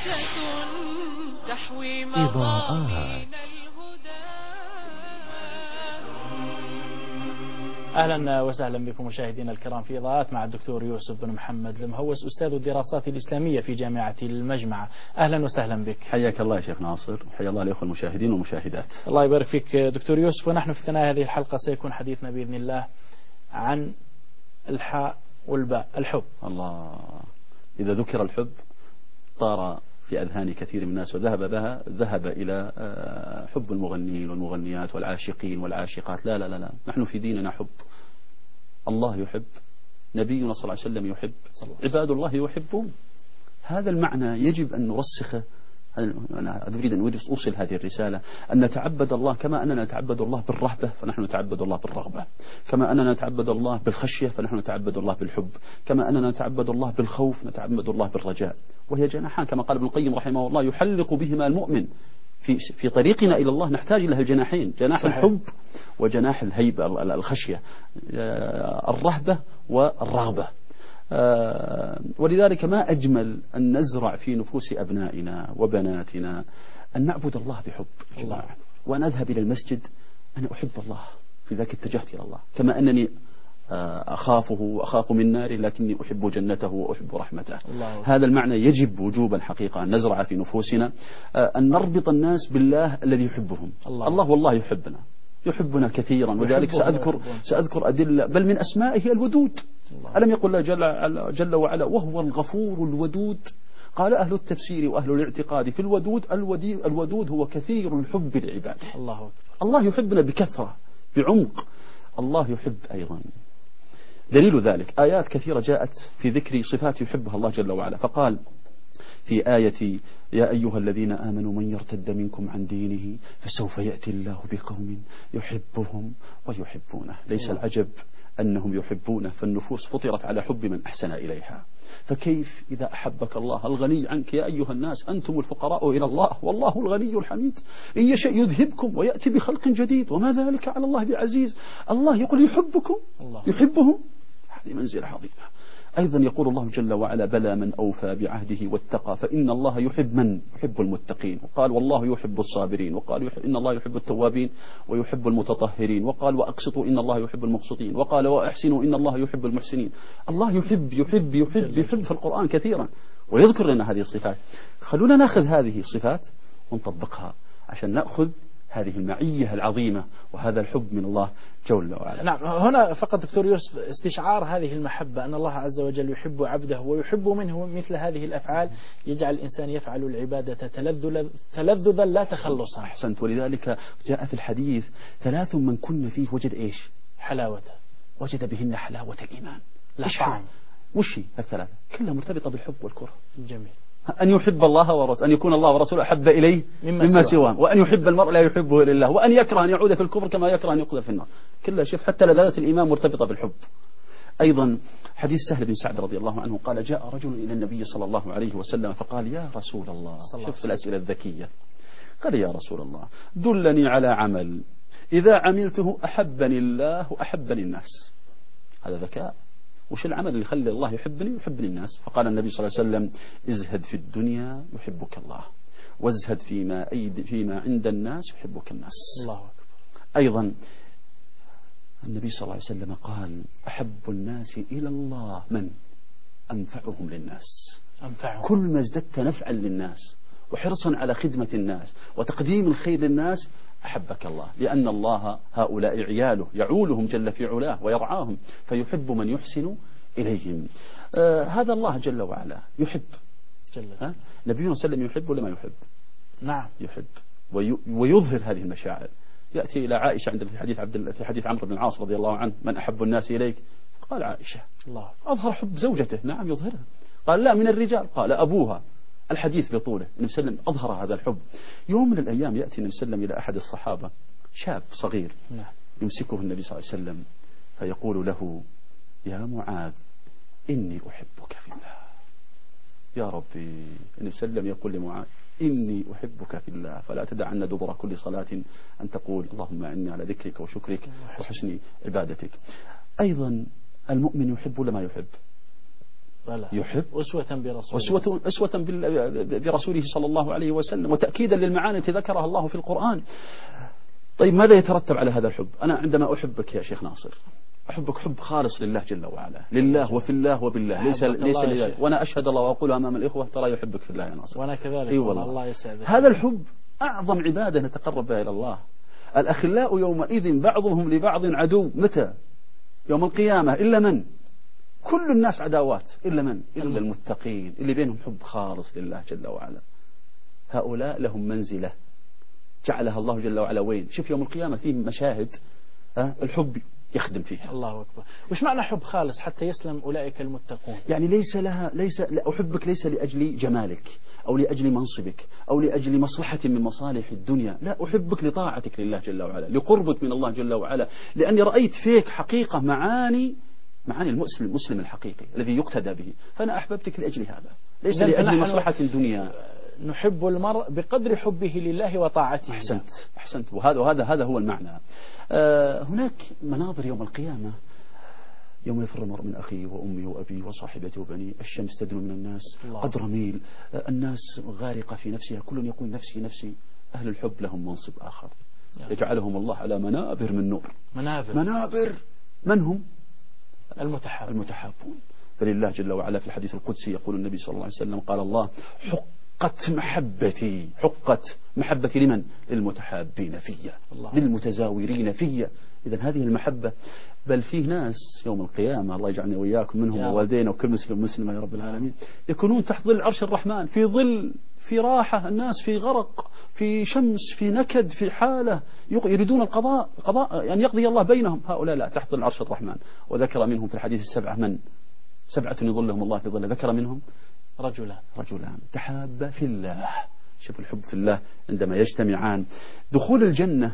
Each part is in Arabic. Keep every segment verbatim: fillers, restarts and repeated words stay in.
تحوي إضاءات. أهلا وسهلا بكم مشاهدينا الكرام في إضاءات مع الدكتور يوسف بن محمد المهوس أستاذ الدراسات الإسلامية في جامعة المجمع. أهلا وسهلا بك. حياك الله يا شيخ ناصر، حيا الله الأخوة المشاهدين والمشاهدات. الله يبارك فيك دكتور يوسف. ونحن في ثنايا هذه الحلقة سيكون حديثنا بإذن الله عن الحاء والباء، الحب. الله، إذا ذكر الحب طار في أذهان كثير من الناس وذهب بها ذهب إلى حب المغنيين والمغنيات والعاشقين والعاشقات. لا لا لا لا، نحن في ديننا حب. الله يحب، نبينا صلى الله عليه وسلم يحب، عباد الله يحبون. هذا المعنى يجب أن نرسخه. أنا أريد أن أوصل هذه الرسالة، أن نتعبد الله كما أننا نتعبد الله بالرهبة فنحن نتعبد الله بالرغبة، كما أننا نتعبد الله بالخشية فنحن نتعبد الله بالحب، كما أننا نتعبد الله بالخوف نتعبد الله بالرجاء. وهي جناحان كما قال ابن القيم رحمه الله يحلق بهما المؤمن. في في طريقنا إلى الله نحتاج إلى الجناحين، جناح صحيح. الحب وجناح الهيبة الخشية، الرهبة والرغبة. آه ولذلك ما أجمل أن نزرع في نفوس أبنائنا وبناتنا أن نعبد الله بحب الله، وأن أذهب إلى المسجد أنا أحب الله، في ذلك اتجهت إلى الله، كما أنني آه أخافه وأخاف من ناره لكني أحب جنته وأحب رحمته. الله. هذا المعنى يجب وجوبا حقيقة أن نزرع في نفوسنا، آه أن نربط الناس بالله الذي يحبهم. الله, الله والله يحبنا يحبنا كثيرا، وذلك سأذكر سأذكر أدلة. بل من أسمائه الودود. ألم يقل الله جل, جل وعلا وهو الغفور الودود؟ قال أهل التفسير وأهل الاعتقاد في الودود الودود هو كثير الحب لعباده. الله أكبر. الله يحبنا بكثرة بعمق. الله يحب أيضا. دليل ذلك آيات كثيرة جاءت في ذكر صفات يحبها الله جل وعلا، فقال في آية يا أيها الذين آمنوا من يرتد منكم عن دينه فسوف يأتي الله بقوم يحبهم ويحبونه. ليس العجب أنهم يحبونه، فالنفوس فطرت على حب من أحسن إليها. فكيف إذا أحبك الله الغني عنك؟ يا أيها الناس أنتم الفقراء إلى الله والله الغني الحميد، إن يشاء يذهبكم ويأتي بخلق جديد وما ذلك على الله بعزيز. الله يقول يحبكم الله. يحبهم، هذه منزلة عظيمة. أيضا يقول الله جل وعلا بلى من أوفى بعهده واتقى فإن الله يحب من يحب المتقين. وقال والله يحب الصابرين، وقال إن الله يحب التوابين ويحب المتطهرين، وقال وأقسطوا إن الله يحب المقسطين، وقال وأحسنوا إن الله يحب المحسنين. الله يحب يحب يحب يحب في القرآن كثيرا ويذكر لنا هذه الصفات. خلونا نأخذ هذه الصفات ونطبقها عشان نأخذ هذه المعية العظيمة وهذا الحب من الله جل وعلا. نعم، هنا فقط دكتور يوسف استشعار هذه المحبة، أن الله عز وجل يحب عبده ويحب منه مثل هذه الأفعال يجعل الإنسان يفعل العبادة تلذذا لا تخلصا. أحسنت. ولذلك جاء في الحديث ثلاث من كن فيه وجد إيش؟ حلاوة، وجد بهن حلاوة الإيمان. لا طعم. وش هي الثلاثة؟ كلها مرتبطة بالحب والكره. جميل. أن يحب الله ورسوله، أن يكون الله ورسوله أحب إليه مما, مما سواه، وأن يحب المرء لا يحبه إلا الله، وأن يكره أن يعود في الكفر كما يكره أن يقذف في النار. كلها شوف حتى لذات الإيمان مرتبطة بالحب. أيضا حديث سهل بن سعد رضي الله عنه قال جاء رجل إلى النبي صلى الله عليه وسلم فقال يا رسول الله، شوف الأسئلة الذكية، قال يا رسول الله دلني على عمل إذا عملته أحبني الله وأحبني الناس. هذا ذكاء. وش العمل اللي يخلي الله يحبني ويحبني الناس؟ فقال النبي صلى الله عليه وسلم ازهد في الدنيا يحبك الله، وازهد فيما, أيد فيما عند الناس يحبك الناس. الله أكبر. أيضا النبي صلى الله عليه وسلم قال أحب الناس إلى الله من أنفعهم للناس. أنفعهم. كل ما ازددت نفعا للناس وحرصا على خدمة الناس وتقديم الخير للناس أحبك الله، لأن الله هؤلاء عياله يعولهم جل في علاه ويرعاهم، فيحب من يحسن إليهم. آه هذا الله جل وعلا يحب. جل. ها؟ نبينا صلى الله عليه وسلم يحب ولا ما يحب؟ نعم يحب وي ويظهر هذه المشاعر. يأتي إلى عائشة عند في حديث عبد في حديث عمرو بن العاص رضي الله عنه من أحب الناس إليك؟ قال عائشة. الله. أظهر حب زوجته. نعم يظهرها. قال لا من الرجال؟ قال أبوها. الحديث بطوله. النبي صلى الله عليه وسلم أظهر هذا الحب. يوم من الأيام يأتي النبي صلى الله عليه وسلم إلى أحد الصحابة شاب صغير. نعم. يمسكه النبي صلى الله عليه وسلم فيقول له يا معاذ إني أحبك في الله. يا ربي. النبي صلى الله عليه وسلم يقول لمعاذ إني أحبك في الله فلا تدعن دبر كل صلاة أن تقول اللهم أعني على ذكرك وشكرك وحسن عبادتك. أيضا المؤمن يحب ولا ما يحب؟ يحب أسوة برسوله أسوة, أسوة برسوله صلى الله عليه وسلم، وتأكيدا للمعاني التي ذكرها الله في القرآن. طيب ماذا يترتب على هذا الحب؟ أنا عندما أحبك يا شيخ ناصر أحبك حب خالص لله جل وعلا، لله وفي الله وبالله، ليس ليس لله. وأنا أشهد الله وأقول أمام الإخوة ترى يحبك في الله يا ناصر، وأنا كذلك. أي والله. الله يسعدك. هذا الحب أعظم عبادة نتقرب بها إلى الله. الأخلاء يومئذ بعضهم لبعض عدو، متى؟ يوم القيامة. إلا من؟ كل الناس عداوات إلا من؟ إلا المتقين اللي بينهم حب خالص لله جل وعلا. هؤلاء لهم منزلة جعلها الله جل وعلا. وين؟ شوف يوم القيامة فيه مشاهد الحب يخدم فيها. الله أكبر. وش معنى حب خالص حتى يسلم أولئك المتقون؟ يعني ليس لها ليس لا أحبك ليس لأجل جمالك أو لأجل منصبك أو لأجل مصلحة من مصالح الدنيا، لا، أحبك لطاعتك لله جل وعلا، لقربك من الله جل وعلا، لأني رأيت فيك حقيقة معاني معاني المسلم المسلم الحقيقي الذي يقتدى به، فأنا أحببتك لأجل هذا، ليس لأجل مصلحة الدنيا. نحب المرء بقدر حبه لله وطاعته. أحسنت أحسنت وهذا وهذا هذا هو المعنى. آه هناك مناظر يوم القيامة، يوم يفر المرء من أخيه وأمه وأبيه وصاحبته وبنيه، الشمس تدنو من الناس قدر ميل، آه الناس غارقة في نفسها، كل يقول نفسي نفسي. أهل الحب لهم منصب آخر يجعلهم الله على منابر من نور. منابر منابر من هم؟ المتحاب المتحابون. فلله جل وعلا في الحديث القدسي يقول النبي صلى الله عليه وسلم قال الله حقت محبتي، حقت محبتي لمن؟ للمتحابين فيا، للمتزاورين فيا. إذن هذه المحبة. بل فيه ناس يوم القيامة الله يجعلنا وإياكم منهم ووالدينا وكل مسلم مسلمة يا رب العالمين، يكونون تحت ظل عرش الرحمن، في ظل، في راحة، الناس في غرق، في شمس، في نكد، في حالة يريدون القضاء قضاء أن يعني يقضي الله بينهم. هؤلاء لا، تحت ظل عرش الرحمن. وذكر منهم في الحديث السبعة من؟ سبعة يظلهم الله في ظله، ذكر منهم رجلان رجلان تحابا في الله. شوف الحب في الله عندما يجتمعان. دخول الجنة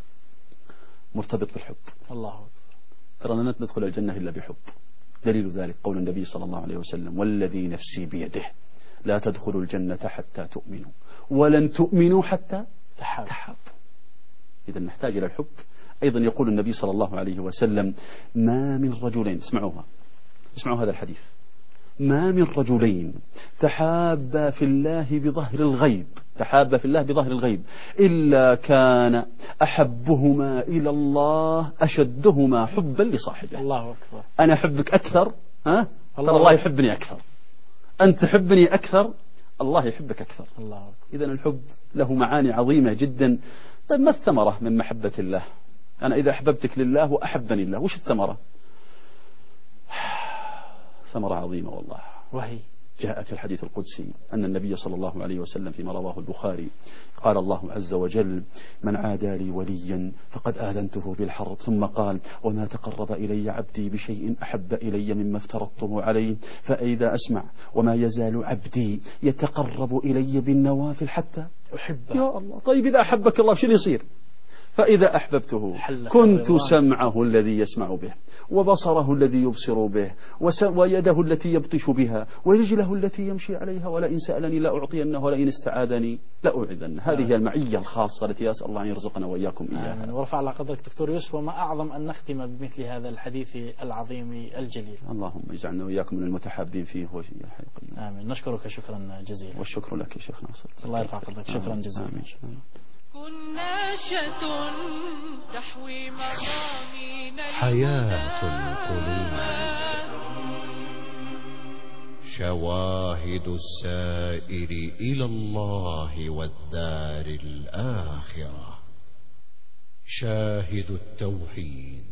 مرتبط بالحب. الله أكبر. ترى لا ندخل الجنة إلا بحب. دليل ذلك قول النبي صلى الله عليه وسلم والذي نفسي بيده لا تدخلوا الجنة حتى تؤمنوا ولن تؤمنوا حتى تحابوا. إذا نحتاج إلى الحب. أيضا يقول النبي صلى الله عليه وسلم ما من رجلين، اسمعوها اسمعوا هذا الحديث، ما من رجلين تحابا في الله بظهر الغيب تحابا في الله بظهر الغيب إلا كان أحبهما إلى الله أشدهما حبا لصاحبه. الله أكبر. أنا أحبك أكثر، ها؟ الله, الله يحبني أكثر، أنت تحبني أكثر، الله يحبك أكثر. الله أكبر. إذن الحب له معاني عظيمة جدا. طيب ما الثمرة من محبة الله؟ أنا إذا أحببتك لله وأحبني الله، وش الثمرة؟ ثمرة عظيمة والله، وهي جاءت في الحديث القدسي أن النبي صلى الله عليه وسلم فيما رواه البخاري قال الله عز وجل من عادى لي وليا فقد آذنته بالحرب، ثم قال وما تقرب إلي عبدي بشيء أحب إلي مما افترضته عليه فإذا أسمع وما يزال عبدي يتقرب إلي بالنوافل حتى أحبه. يا الله. طيب إذا أحبك الله شو يصير؟ فإذا أحببته كنت سمعه الذي يسمع به وبصره الذي يبصر به ويده التي يبطش بها ورجله التي يمشي عليها ولئن سألني لا أعطينه ولئن استعاذني لا أعذنه. هذه هي المعية الخاصة التي أسأل الله أن يرزقنا وإياكم إياها. ورفع على قدرك دكتور يوسف. وما أعظم أن نختم بمثل هذا الحديث العظيم الجليل. اللهم اجعلنا وإياكم من المتحابين فيه وهي حي قيوم. آمين. نشكرك شكرا جزيلا. والشكر لك يا شيخ ناصر. الله يرفع قدرك. شكرا جزيلا. آمين. كن ناشة تحوي مضامين حياة القلوب. شواهد السائر إلى الله والدار الآخرة. شاهد التوحيد.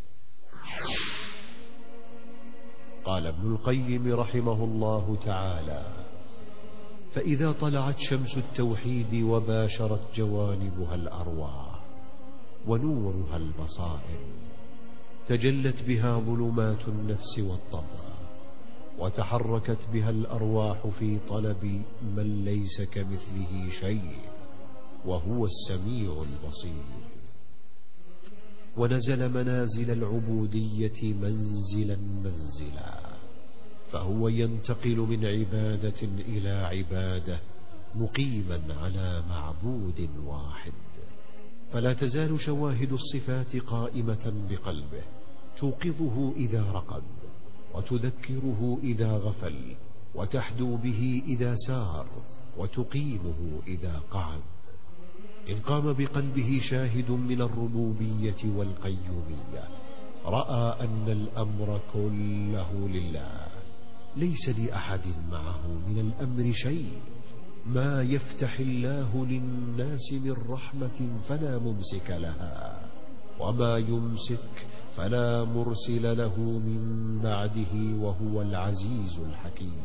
قال ابن القيم رحمه الله تعالى فإذا طلعت شمس التوحيد وباشرت جوانبها الأرواح ونورها البصائر تجلت بها ظلمات النفس والطبع وتحركت بها الأرواح في طلب من ليس كمثله شيء وهو السميع البصير، ونزل منازل العبودية منزلا منزلا، فهو ينتقل من عبادة إلى عبادة مقيما على معبود واحد. فلا تزال شواهد الصفات قائمة بقلبه توقظه إذا رقد، وتذكره إذا غفل، وتحدو به إذا سار، وتقيمه إذا قعد. إن قام بقلبه شاهد من الربوبية والقيومية، رأى أن الأمر كله لله، ليس لأحد معه من الأمر شيء. ما يفتح الله للناس من رحمة فلا ممسك لها، وما يمسك فلا مرسل له من بعده، وهو العزيز الحكيم.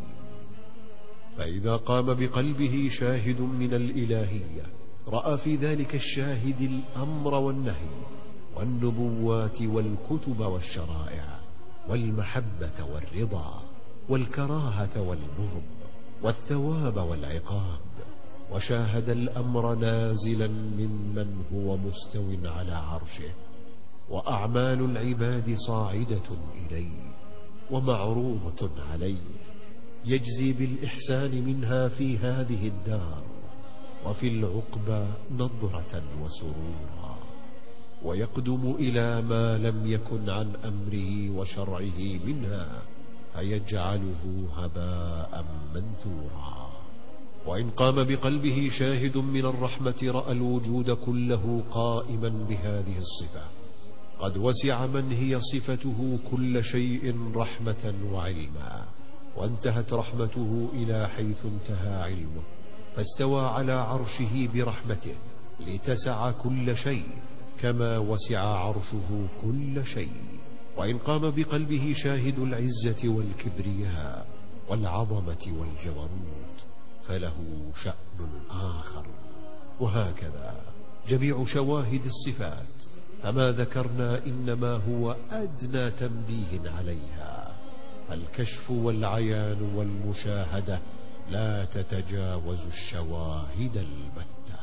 فإذا قام بقلبه شاهد من الإلهية، رأى في ذلك الشاهد الأمر والنهي، والنبوات والكتب والشرائع، والمحبة والرضا، والكراهة والبغض، والثواب والعقاب، وشاهد الأمر نازلا ممن هو مستو على عرشه، وأعمال العباد صاعدة إليه ومعروضة عليه، يجزي بالإحسان منها في هذه الدار، وفي العقبى نضرة وسرورا، ويقدم إلى ما لم يكن عن أمره وشرعه منها، فيجعله هباء منثورا. وإن قام بقلبه شاهد من الرحمة، رأى الوجود كله قائما بهذه الصفة، قد وسع من هي صفته كل شيء رحمة وعلما، وانتهت رحمته إلى حيث انتهى علمه، فاستوى على عرشه برحمته لتسع كل شيء كما وسع عرشه كل شيء. وإن قام بقلبه شاهد العزة والكبرياء والعظمة والجبروت، فله شأن آخر. وهكذا جميع شواهد الصفات، فما ذكرنا إنما هو أدنى تنبيه عليها، فالكشف والعيان والمشاهدة لا تتجاوز الشواهد البتة.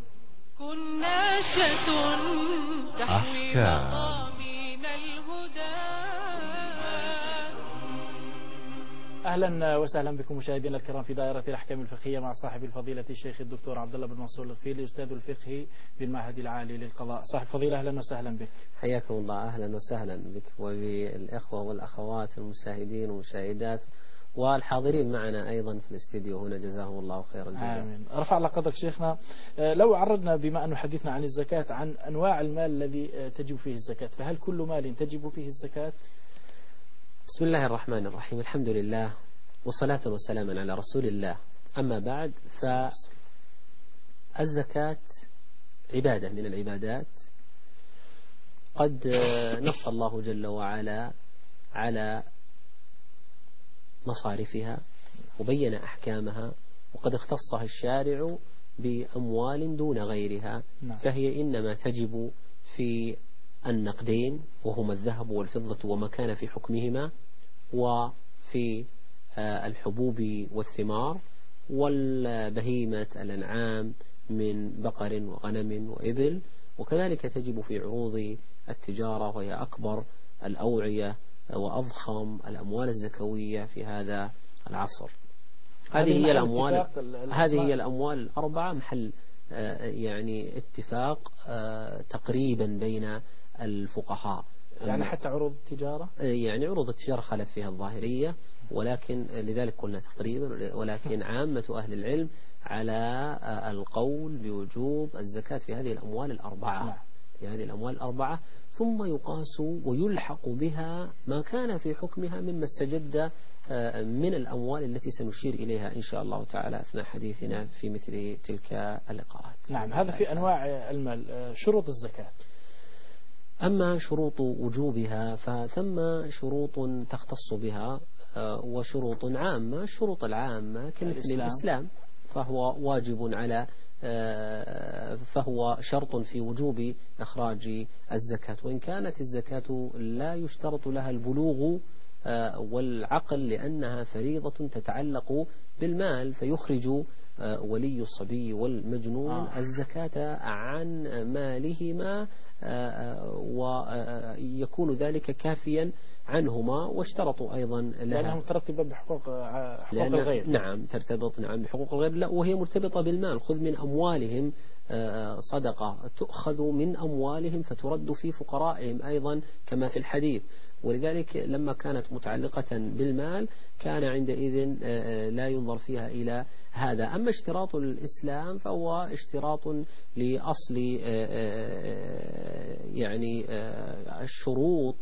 كن ناشة تحوي أحكام. مضامين الهدى. أهلا وسهلا بكم مشاهدينا الكرام في دائرة الأحكام الفقهية مع صاحب الفضيلة الشيخ الدكتور عبد الله بن منصور الغفيري، أستاذ الفقه بالمعهد العالي للقضاء. صاحب الفضيلة أهلا وسهلا بك. حياكم الله، أهلا وسهلا بك وبالإخوة والأخوات المشاهدين والمشاهدات والحاضرين معنا أيضا في الاستديو هنا، جزاهم الله خير الجزاء. آمين. رفع الله قدرك شيخنا. لو عرضنا بما أنه حديثنا عن الزكاة عن أنواع المال الذي تجب فيه الزكاة، فهل كل مال تجب فيه الزكاة؟ بسم الله الرحمن الرحيم، الحمد لله وصلاة وسلاما على رسول الله. أما بعد، فالزكاة عبادة من العبادات، قد نص الله جل وعلا على مصارفها وبين أحكامها، وقد اختصها الشارع بأموال دون غيرها. نعم. فهي إنما تجب في النقدين وهما الذهب والفضة وما كان في حكمهما، وفي الحبوب والثمار، والبهيمة الأنعام من بقر وغنم وإبل، وكذلك تجب في عروض التجارة وهي أكبر الأوعية وأضخم الأموال الزكوية في هذا العصر. هذه هي الأموال هذه هي الأموال الأربعة محل يعني اتفاق تقريبا بين الفقهاء. يعني حتى عروض التجارة، يعني عروض التجارة خلف فيها الظاهرية، ولكن لذلك قلنا تقريبا، ولكن عامة أهل العلم على القول بوجوب الزكاة في هذه الأموال الأربعة، في هذه الأموال الأربعة، ثم يقاس ويلحق بها ما كان في حكمها مما استجد من الأموال التي سنشير إليها إن شاء الله تعالى أثناء حديثنا في مثل تلك اللقاءات. نعم، هذا في أنواع المال. شروط الزكاة، أما شروط وجوبها فثم شروط تختص بها وشروط عامة. الشروط العامة كمثل الإسلام, الإسلام فهو واجب على فهو شرط في وجوب إخراج الزكاة، وإن كانت الزكاة لا يشترط لها البلوغ والعقل لأنها فريضة تتعلق بالمال، فيخرج ولي الصبي والمجنون آه. الزكاة عن مالهما ويكون ذلك كافيا عنهما. واشترطوا أيضا لها لأنها مرتبطة بحقوق حقوق الغير. نعم، ترتبط نعم بحقوق الغير، لا وهي مرتبطة بالمال. خذ من أموالهم صدقة تؤخذ من أموالهم فترد في فقرائهم أيضا كما في الحديث. ولذلك لما كانت متعلقة بالمال كان عندئذ لا ينظر فيها إلى هذا. أما اشتراط الإسلام فهو اشتراط لأصل يعني الشروط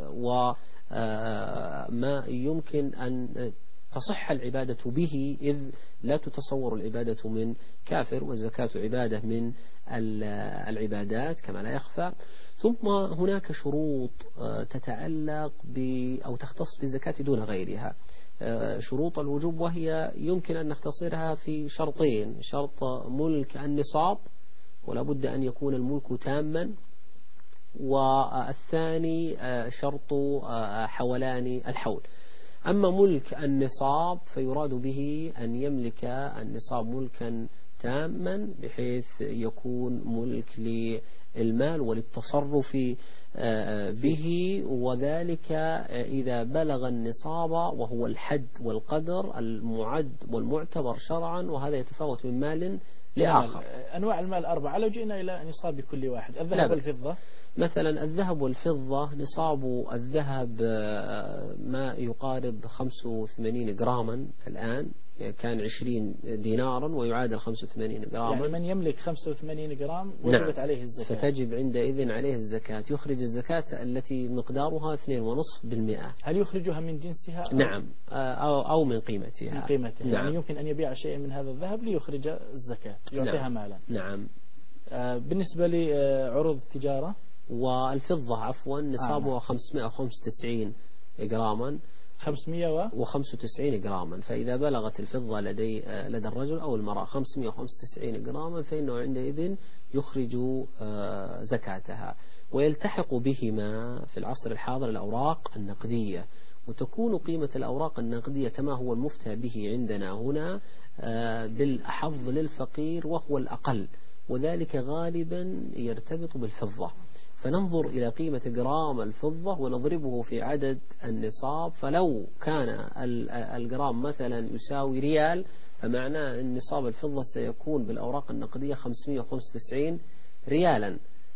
وما يمكن أن تصح العبادة به، إذ لا تتصور العبادة من كافر، والزكاة عبادة من العبادات كما لا يخفى. ثم هناك شروط تتعلق ب أو تختص بالزكاة دون غيرها، شروط الوجوب، وهي يمكن أن نختصرها في شرطين: شرط ملك النصاب ولا بد أن يكون الملك تاما، والثاني شرط حولان الحول. أما ملك النصاب فيراد به أن يملك النصاب ملكا تاما بحيث يكون ملك للمال وللتصرف به، وذلك إذا بلغ النصاب وهو الحد والقدر المعد والمعتبر شرعا، وهذا يتفاوت من مال لآخر. أنواع المال أربعة، لو جئنا إلى نصاب كل واحد. الذهب والفضة مثلا، الذهب والفضة نصاب الذهب ما يقارب خمسة وثمانين جراما الآن، كان عشرين دينارا ويعادل خمسة وثمانين جراما. يعني من يملك خمسة وثمانين جرام وجبت نعم. عليه الزكاة، فتجب عندئذ عليه الزكاة، يخرج الزكاة التي مقدارها اثنين ونصف بالمئة. هل يخرجها من جنسها؟ أو نعم، أو, أو من قيمتها. من قيمتها. نعم. يعني يمكن أن يبيع شيئا من هذا الذهب ليخرج الزكاة، يعطيها نعم. مالا. نعم. بالنسبة لعروض التجارة والفضة عفوا نصابها آه. خمسمائة وخمسة وتسعين جراما خمسمائة وخمسة وتسعين جراما. فإذا بلغت الفضة لدي لدى الرجل أو المرأة خمسمائة وخمسة وتسعين جراما فإنه عندئذ يخرج زكاتها. ويلتحق بهما في العصر الحاضر الأوراق النقدية، وتكون قيمة الأوراق النقدية كما هو المفتى به عندنا هنا بالأحظ للفقير وهو الأقل، وذلك غالبا يرتبط بالفضة. فننظر إلى قيمة جرام الفضة ونضربه في عدد النصاب، فلو كان الجرام مثلا يساوي ريال فمعناه أن نصاب الفضة سيكون بالأوراق النقدية خمسمائة وخمسة وتسعين ريالا،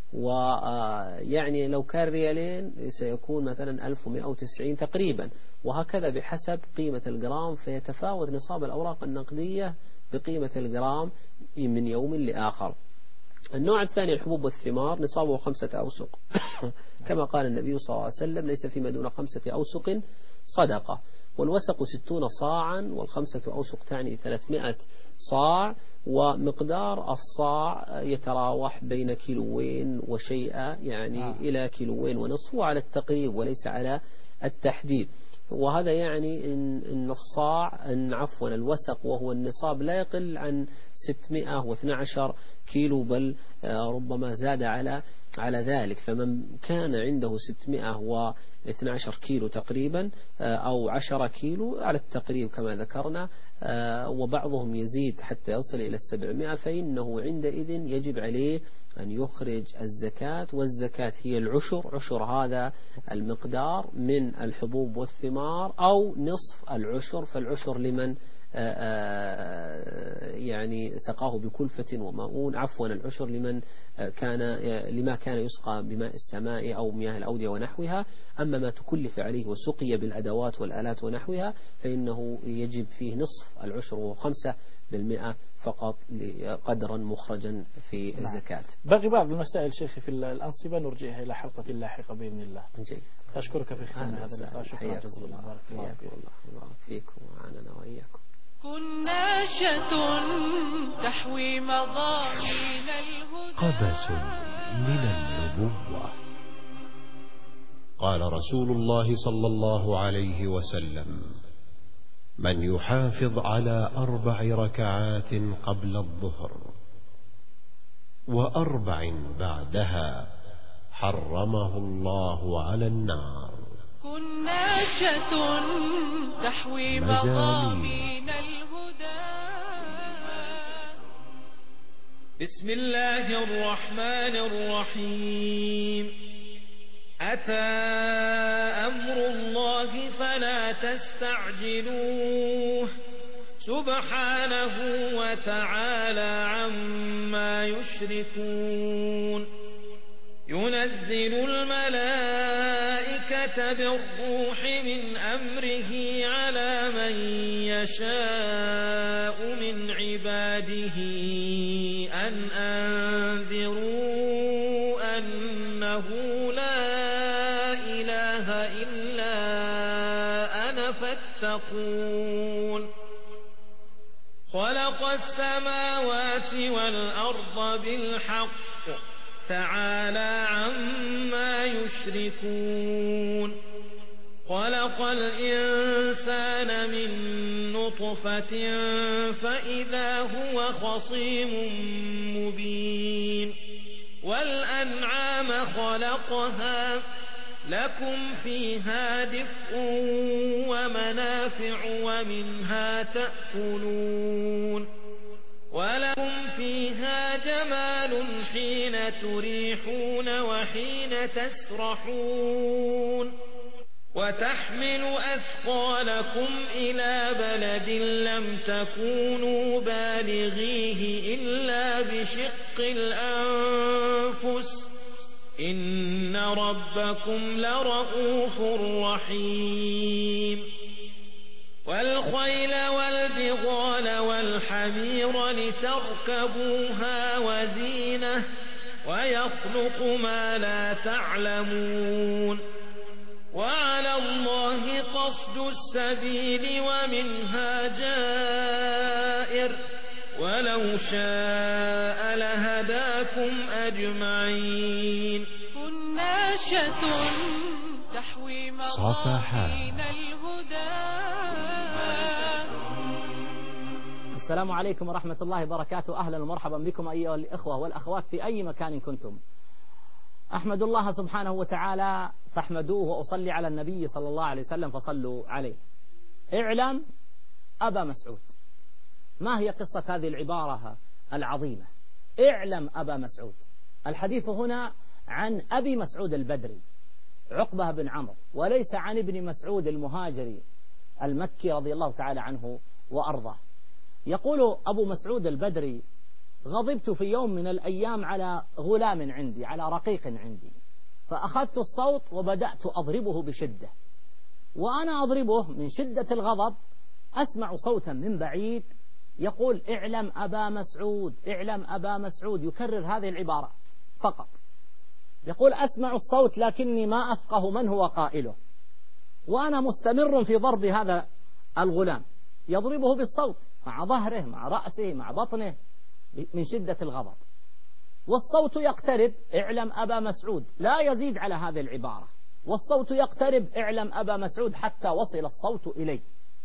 ويعني لو كان ريالين سيكون مثلا ألف ومائة وتسعين تقريبا، وهكذا بحسب قيمة الجرام، فيتفاوت نصاب الأوراق النقدية بقيمة الجرام من يوم لآخر. النوع الثاني الحبوب والثمار نصابه خمسة أوسق كما قال النبي صلى الله عليه وسلم: ليس فيما دون خمسة أوسق صدقة. والوسق ستون صاعا، والخمسة أوسق تعني ثلاثمائة صاع، ومقدار الصاع يتراوح بين كيلوين وشيئا، يعني آه. إلى كيلوين ونصف، على التقريب وليس على التحديد. وهذا يعني إن, إن الصاع إن عفوا الوسق وهو النصاب لا يقل عن ستمائة واثني عشر كيلو، بل ربما زاد على على ذلك. فمن كان عنده ستمائة واثني عشر كيلو تقريبا أو عشرة كيلو على التقريب كما ذكرنا، وبعضهم يزيد حتى يصل إلى السبعمائة، فإنه عندئذ يجب عليه أن يخرج الزكاة. والزكاة هي العشر، عشر هذا المقدار من الحبوب والثمار، أو نصف العشر. فالعشر لمن يعني سقاه بكلفة ومؤون، عفوا العشر لمن كان لما كان يسقى بماء السماء أو مياه الأودية ونحوها. أما ما تكلف عليه وسقي بالأدوات والآلات ونحوها فإنه يجب فيه نصف العشر وخمسة بالمئة فقط قدرا مخرجا في الزكاة. باقي بعض المسائل شيخي في الأنصبة نرجعها إلى حلقة لاحقة بإذن الله. جيد. أشكرك في ختام هذا اللقاء، شكرا جزيلا. بارك الله فيك. الله فيكم وعننا وإياكم. كناشة تحوي مضامين الهدى، قبس من النبوة. قال رسول الله صلى الله عليه وسلم: من يحافظ على أربع ركعات قبل الظهر وأربع بعدها حرمه الله على النار. كناشة تحوي مضامين الهدى. بسم الله الرحمن الرحيم. أتى أمر الله فلا تستعجلوه سبحانه وتعالى عما يشركون. ينزل الملائكة الآية بالروح من أمره على من يشاء من عباده أن أنذروا أنه لا إله إلا أنا فاتقون خلق السماوات والأرض بالحق تعالى عما يشركون خلق الإنسان من نطفة فإذا هو خصيم مبين والأنعام خلقها لكم فيها دفء ومنافع ومنها تأكلون ولكم فيها جمال حين تريحون وحين تسرحون وتحمل أثقالكم إلى بلد لم تكونوا بالغيه إلا بشق الأنفس إن ربكم لرؤوف رحيم والخيل والبغال والحمير لتركبوها وزينة ويخلق ما لا تعلمون وعلى الله قصد السبيل ومنها جائر ولو شاء لهداكم أجمعين ناشة تحوي مضامين الهدى. السلام عليكم ورحمة الله وبركاته. أهلا ومرحبا بكم أيها الإخوة والأخوات في أي مكان كنتم. أحمد الله سبحانه وتعالى فاحمدوه، وأصلي على النبي صلى الله عليه وسلم فصلوا عليه. اعلم أبا مسعود. ما هي قصة هذه العبارة العظيمة؟ اعلم أبا مسعود. الحديث هنا عن أبي مسعود البدري عقبة بن عمرو، وليس عن ابن مسعود المهاجري المكي رضي الله تعالى عنه وأرضاه. يقول أبو مسعود البدري: غضبت في يوم من الأيام على غلام عندي، على رقيق عندي، فأخذت الصوت وبدأت أضربه بشدة، وأنا أضربه من شدة الغضب أسمع صوتا من بعيد يقول: اعلم أبا مسعود، اعلم أبا مسعود، يكرر هذه العبارة فقط. يقول: أسمع الصوت لكني ما أفقه من هو قائله، وأنا مستمر في ضرب هذا الغلام، يضربه بالصوت مع ظهره مع رأسه مع بطنه من شدة الغضب، والصوت يقترب: اعلم أبا مسعود، لا يزيد على هذه العبارة، والصوت يقترب: اعلم أبا مسعود، حتى وصل الصوت إليه.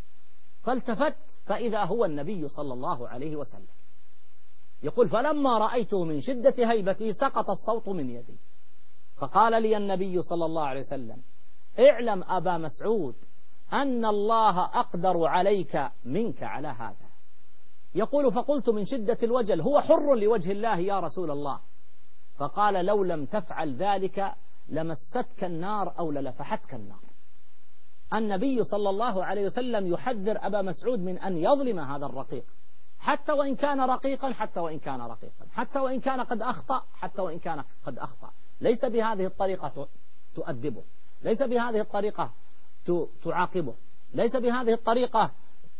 فالتفت فإذا هو النبي صلى الله عليه وسلم. يقول: فلما رأيته من شدة هيبتي سقط الصوت من يدي، فقال لي النبي صلى الله عليه وسلم: اعلم أبا مسعود أن الله أقدر عليك منك على هذا. يقول: فقلت من شدة الوجل: هو حر لوجه الله يا رسول الله. فقال: لو لم تفعل ذلك لمستك النار أو للفحتك النار. النبي صلى الله عليه وسلم يحذر أبا مسعود من أن يظلم هذا الرقيق، حتى وإن كان رقيقا، حتى وإن كان رقيقا، حتى وإن كان قد أخطأ، حتى وإن كان قد أخطأ. ليس بهذه الطريقة تؤدبه، ليس بهذه الطريقة تعاقبه، ليس بهذه الطريقة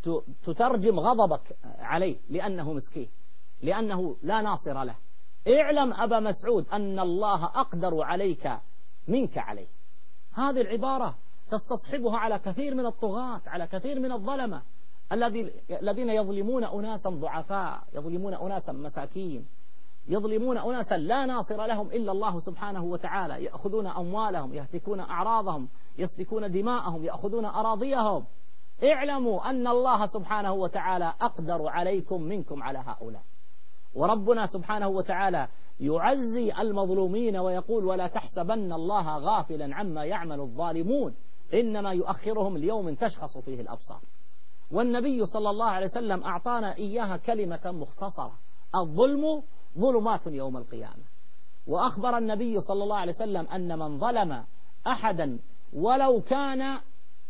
تترجم غضبك عليه لأنه مسكين، لأنه لا ناصر له. اعلم أبا مسعود أن الله أقدر عليك منك عليه. هذه العبارة تستصحبها على كثير من الطغاة، على كثير من الظلمة الذين يظلمون أناسا ضعفاء، يظلمون أناسا مساكين، يظلمون أناسا لا ناصر لهم إلا الله سبحانه وتعالى، يأخذون أموالهم، يهتكون أعراضهم، يسفكون دماءهم، يأخذون أراضيهم. اعلموا أن الله سبحانه وتعالى أقدر عليكم منكم على هؤلاء. وربنا سبحانه وتعالى يعزي المظلومين ويقول: ولا تحسبن الله غافلا عما يعمل الظالمون إنما يؤخرهم ليوم تشخص فيه الأبصار. والنبي صلى الله عليه وسلم أعطانا إياها كلمة مختصرة: الظلم ظلمات يوم القيامة. وأخبر النبي صلى الله عليه وسلم أن من ظلم أحدا ولو كان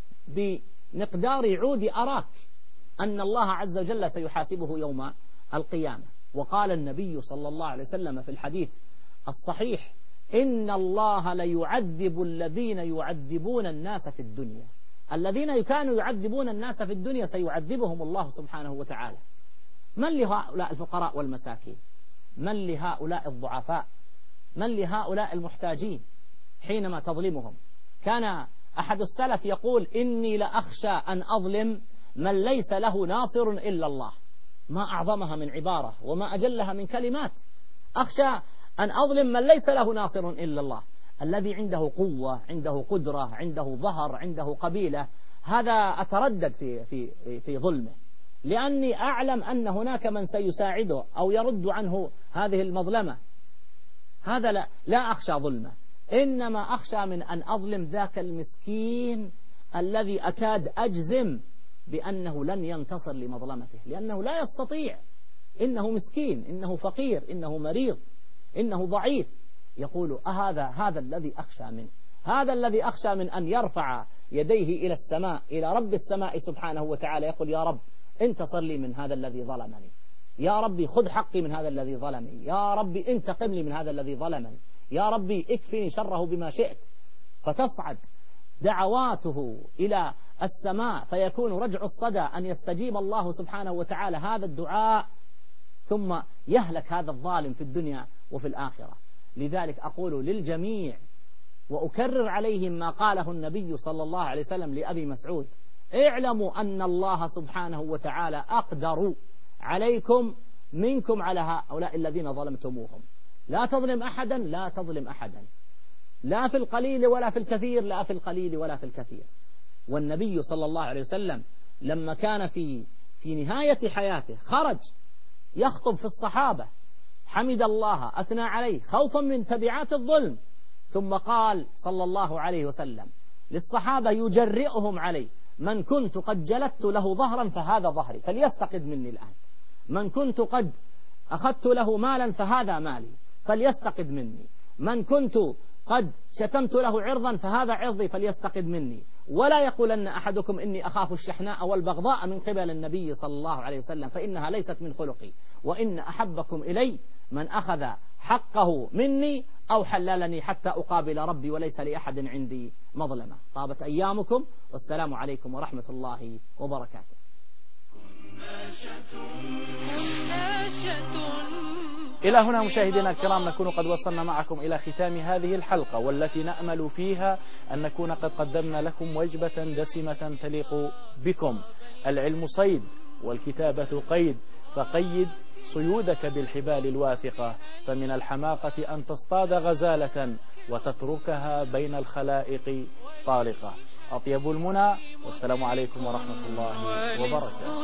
بمقدار عود أراك أن الله عز وجل سيحاسبه يوم القيامة. وقال النبي صلى الله عليه وسلم في الحديث الصحيح: إن الله ليعذب الذين يعذبون الناس في الدنيا. الذين كانوا يعذبون الناس في الدنيا سيعذبهم الله سبحانه وتعالى. من لهؤلاء الفقراء والمساكين؟ من لهؤلاء الضعفاء؟ من لهؤلاء المحتاجين حينما تظلمهم؟ كان أحد السلف يقول: إني لأخشى أن أظلم من ليس له ناصر إلا الله. ما أعظمها من عبارة وما أجلها من كلمات. أخشى أن أظلم من ليس له ناصر إلا الله، الذي عنده قوة، عنده قدرة، عنده ظهر، عنده قبيلة، هذا أتردد في, في, في ظلمه، لأني أعلم أن هناك من سيساعده أو يرد عنه هذه المظلمة. هذا لا, لا أخشى ظلمه، إنما أخشى من أن أظلم ذاك المسكين الذي أكاد أجزم بأنه لن ينتصر لمظلمته، لأنه لا يستطيع. إنه مسكين، إنه فقير، إنه مريض، إنه ضعيف. يقول: أهذا هذا الذي أخشى منه، هذا الذي أخشى من أن يرفع يديه إلى السماء، إلى رب السماء سبحانه وتعالى، يقول: يا رب انتصر لي من هذا الذي ظلمني، يا ربي خذ حقي من هذا الذي ظلمني، يا ربي انتقم لي من هذا الذي ظلمني، يا ربي اكفني شره بما شئت. فتصعد دعواته إلى السماء، فيكون رجع الصدى أن يستجيب الله سبحانه وتعالى هذا الدعاء، ثم يهلك هذا الظالم في الدنيا وفي الآخرة. لذلك أقول للجميع وأكرر عليهم ما قاله النبي صلى الله عليه وسلم لأبي مسعود: اعلموا أن الله سبحانه وتعالى أقدر عليكم منكم على هؤلاء الذين ظلمتموهم. لا تظلم أحدا، لا تظلم أحدا، لا في القليل ولا في الكثير، لا في القليل ولا في الكثير. والنبي صلى الله عليه وسلم لما كان في في نهاية حياته خرج يخطب في الصحابة، حمد الله، أثنى عليه خوفا من تبعات الظلم، ثم قال صلى الله عليه وسلم للصحابة يجرئهم عليه: من كنت قد جلدت له ظهرا فهذا ظهري فليستقد مني الآن، من كنت قد أخذت له مالا فهذا مالي فليستقد مني، من كنت قد شتمت له عرضا فهذا عرضي فليستقد مني. ولا يقولن أحدكم إني أخاف الشحناء والبغضاء من قبل النبي صلى الله عليه وسلم، فإنها ليست من خلقي، وإن أحبكم إلي من أخذ حقه مني أو حللني حتى أقابل ربي وليس لأحد عندي مظلمة. طابت أيامكم، والسلام عليكم ورحمة الله وبركاته. إلى هنا مشاهدينا الكرام نكون قد وصلنا معكم إلى ختام هذه الحلقة، والتي نأمل فيها أن نكون قد قدمنا لكم وجبة دسمة تليق بكم. العلم صيد والكتابة قيد، فقيد صيودك بالحبال الواثقة، فمن الحماقة أن تصطاد غزالة وتتركها بين الخلائق طالقة. أطيب المنى، والسلام عليكم ورحمة الله وبركاته.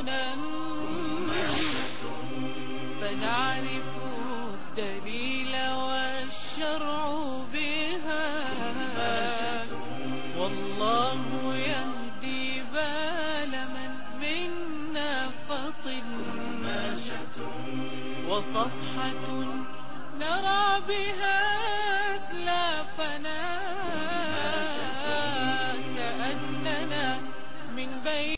فنعرف الدليل والشرع بها، والله يهدي بال من منا فطن، وصفحة نرى بها